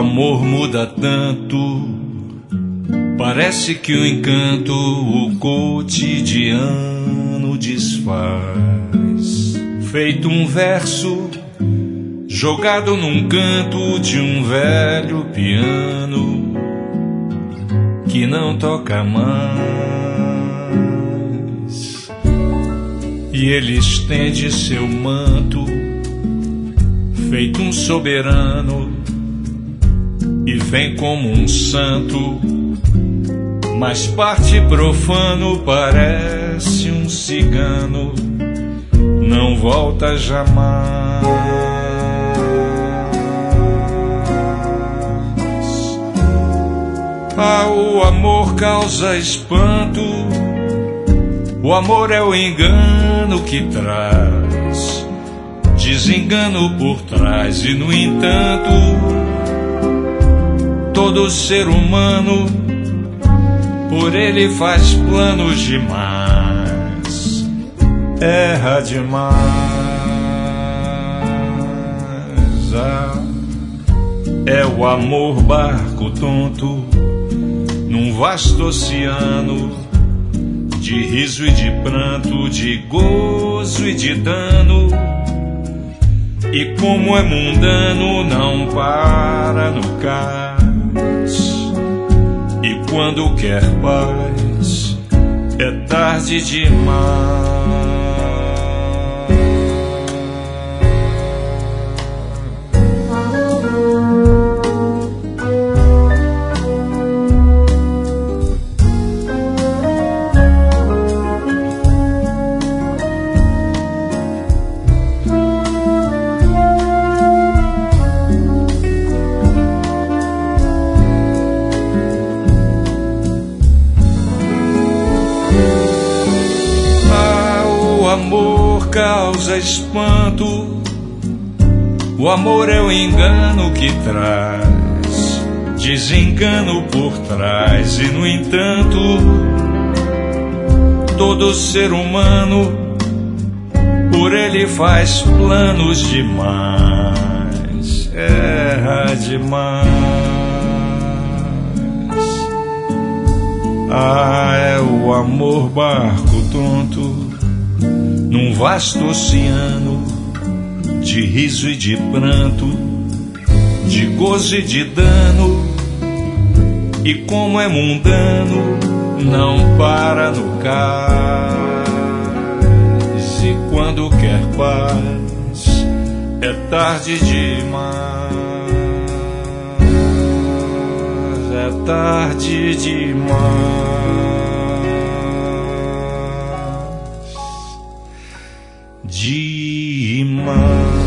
amor muda tanto, parece que o encanto o cotidiano desfaz. Feito um verso jogado num canto de um velho piano que não toca mais. E ele estende seu manto, feito um soberano, e vem como um santo, mas parte profano, parece um cigano, não volta jamais. Ah, o amor causa espanto, o amor é o engano que traz desengano por trás, e no entanto todo ser humano por ele faz planos demais, erra demais. Ah, é o amor barco tonto num vasto oceano de riso e de pranto, de gozo e de dano. E como é mundano, não para no cais. E quando quer paz, é tarde demais. O amor causa espanto, o amor é o engano que traz desengano por trás, e no entanto todo ser humano por ele faz planos demais, erra demais. Ah, é o amor barco tonto num vasto oceano de riso e de pranto, de gozo e de dano. E como é mundano, não para no cais. E quando quer paz, é tarde demais, é tarde demais. Demais.